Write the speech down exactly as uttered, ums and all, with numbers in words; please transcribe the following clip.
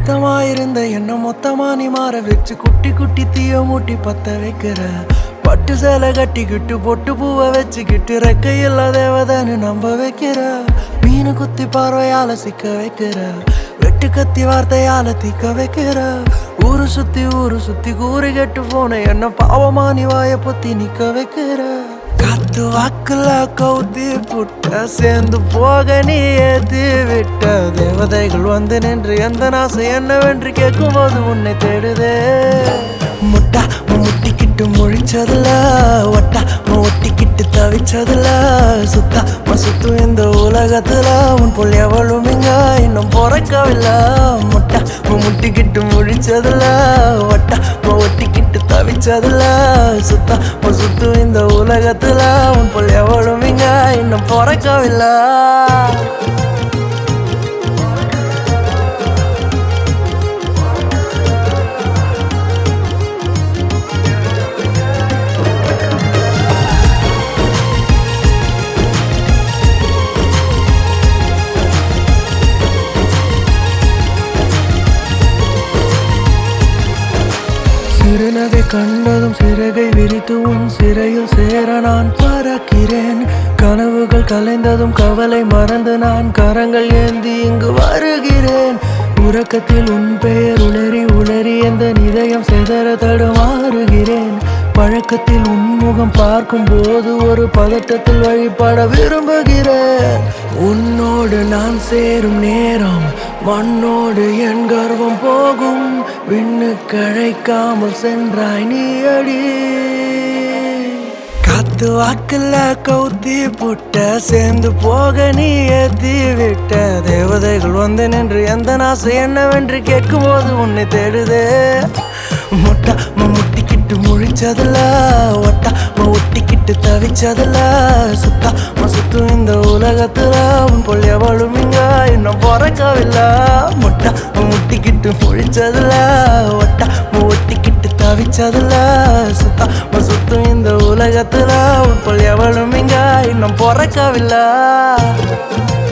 சுத்தமா இருந்த என்ன மொத்தமா நீ மாற வச்சு குட்டி குட்டி தீய மூட்டி பத்த வைக்கிற பட்டு சேலை கட்டிக்கிட்டு பொட்டு பூவை வச்சுக்கிட்டு ரெக்கையில்லா தேவதைன்னு நம்ப வைக்கிற மீனு குத்தி பார்வையால சிக்க வைக்கிற வெட்டு கத்தி வார்த்தையால தீக்க வைக்கிற ஊரு சுத்தி ஊரு சுத்தி கூறி கெட்டு போன என்ன பாவமா நீ வாய பொத்தி நிக்க வைக்கிற காத்து வாக்குல கவுத்தி புட்ட சேர்ந்து போக நீ ஏத்தி விட்ட தேவதைகள் வந்து நின்று எந்த நாசை என்னவென்று கேட்கும் போது உன்னை தேடுதே முட்டா முட்டிக்கிட்டு முழிச்சதுல ஒட்டா ஒட்டிக்கிட்டு தவிச்சதுல சுத்தா சுத்து இந்த உலகத்துல உன் போல் எவளும் இங்க இன்னும் பிறக்கவில்லை முட்டா முட்டிக்கிட்டு முழிச்சதுல ஒட்டா ஒட்டிக்கிட்டு தவிச்சதுல சுத்தா சுத்து இந்த உலகத்துல உன் போல் எவளும் இங்க இன்னும் பிறக்கவில்லை சிறுநகை கண்டதும் சிறகை விரித்து உன் சிறையில் சேர நான் பறக்கிறேன் கனவுகள் கலைந்ததும் கவலை மறந்து நான் கரங்கள் ஏந்தி இங்கு வருகிறேன் உறக்கத்தில் உன் பெயர் உளறி உளறி எந்த இதயம் செதற தடுமாறுகிறேன் பழக்கத்தில் உன்முகம் பார்க்கும் போது ஒரு பதட்டத்தில் வழிபட விரும்புகிறேன் உன்னோடு நான் சேரும் நேரம் மண்ணோடு என் கர்வம் போகும் விண்ணு கழைக்காமல் சென்றாய் நீ அடி காத்து வாக்குல கவுத்தி புட்ட சேர்ந்து போக நீ ஏத்தி விட்ட தேவதைகள் வந்து நின்று எந்த நாசை என்னவென்று கேட்கும் போது உன்னை தேடுதே முட்டா முட்டிக்கிட்டு முழிச்சதுல ஒட்டா ஒட்டிக்கிட்டு தவிச்சதுல சுத்தா சுத்து இந்த உலகத்துல உன் போல் எவளும் இங்க இன்னும் பிறக்கவில்லை முட்டா முட்டிக்கிட்டு முழிச்சதுல ஒட்டா ஒட்டிக்கிட்டு தவிச்சதுல சுத்தா சுத்து இந்த உலகத்துல உன் போல் எவளும் இங்க இன்னும் பிறக்கவில்லை